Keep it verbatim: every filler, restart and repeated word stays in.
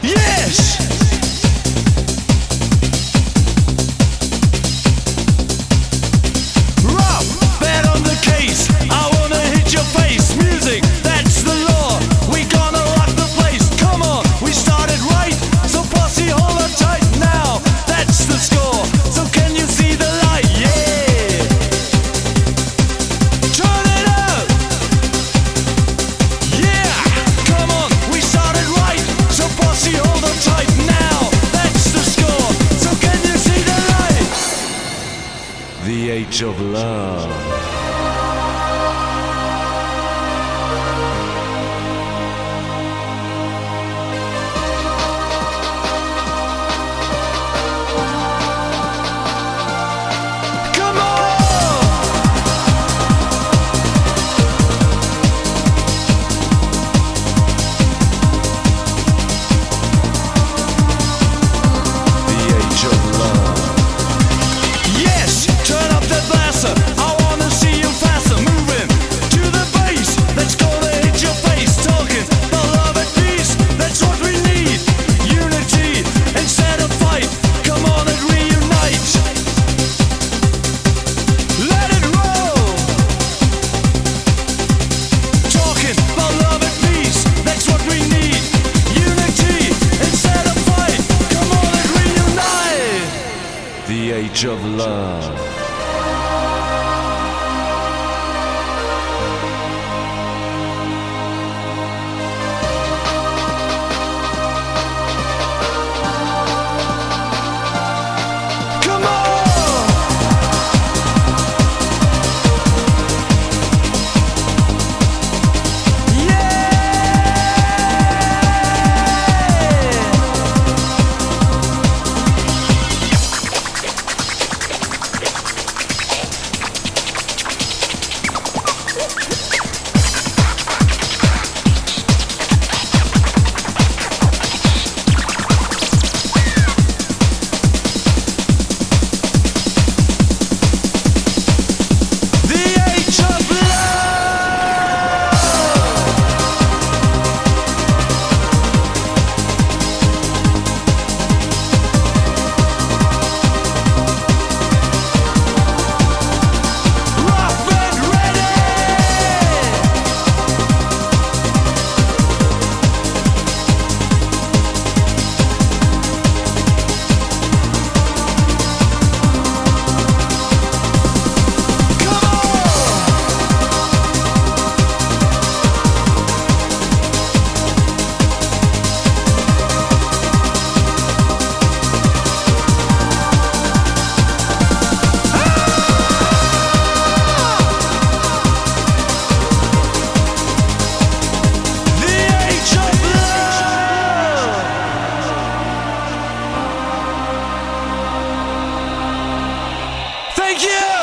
Yes! Rough, bet on the case. I wanna hit your face. Music, that's the law. We gonna rock the place. Come on, we started right. So posse, hold on tight now. That's the score. So can you see the light? Yeah! Turn it up! Yeah! Come on, we started right. So posse, hold on tight now. That's the score. So can you see the light? The age of love. Come on! The age of love. Yes, turn up the blaster. I wanna see you faster, moving to the bass. Let's go to hit your face, talking about love and peace. That's what we need. Unity instead of fight. Come on and reunite. Let it roll. Talking about love and peace. That's what we need. Unity instead of fight. Come on and reunite. The age of love. Come on! Yeah! The age of love. Rough and ready. Come on! The age of love. Thank you!